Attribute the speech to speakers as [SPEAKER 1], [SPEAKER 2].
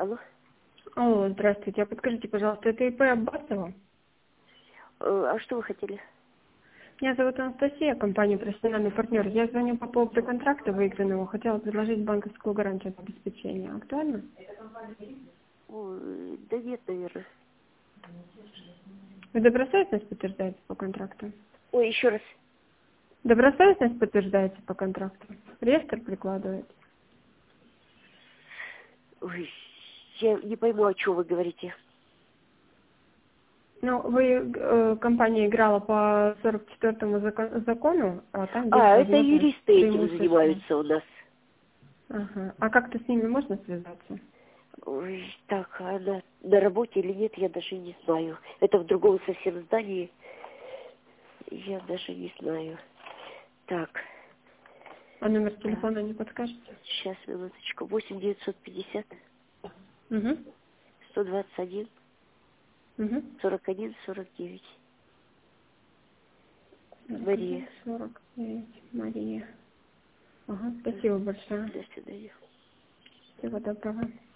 [SPEAKER 1] Алло?
[SPEAKER 2] Алло, здравствуйте. А подскажите, пожалуйста, это ИП Аббасова?
[SPEAKER 1] А что вы хотели?
[SPEAKER 2] Меня зовут Анастасия, компания «Профессиональный партнер». Я звоню по поводу контракта выигранного. Хотела предложить банковскую гарантию на обеспечение. Актуально?
[SPEAKER 1] Ой, да нет, наверное.
[SPEAKER 2] Вы добросовестность подтверждаете по контракту?
[SPEAKER 1] Ой, еще раз.
[SPEAKER 2] Добросовестность подтверждаете по контракту? Реестр прикладываете?
[SPEAKER 1] Ой, я не пойму, о чем вы говорите.
[SPEAKER 2] Ну, компания играла по 44-му закону, а там есть
[SPEAKER 1] А, это
[SPEAKER 2] возможность
[SPEAKER 1] юристы этим
[SPEAKER 2] преимущества.
[SPEAKER 1] занимаются у нас.
[SPEAKER 2] Ага. А как-то с ними можно связаться?
[SPEAKER 1] Ой, так, она на работе или нет, я даже не знаю. Это в другом совсем здании. Я даже не знаю. Так,
[SPEAKER 2] А номер телефона не подскажете?
[SPEAKER 1] сейчас, минуточку. 8 950
[SPEAKER 2] Угу.
[SPEAKER 1] 121
[SPEAKER 2] Угу.
[SPEAKER 1] 41 49. Мария.
[SPEAKER 2] 41-49. Мария. Ага, спасибо большое.
[SPEAKER 1] До свидания.
[SPEAKER 2] Всего доброго.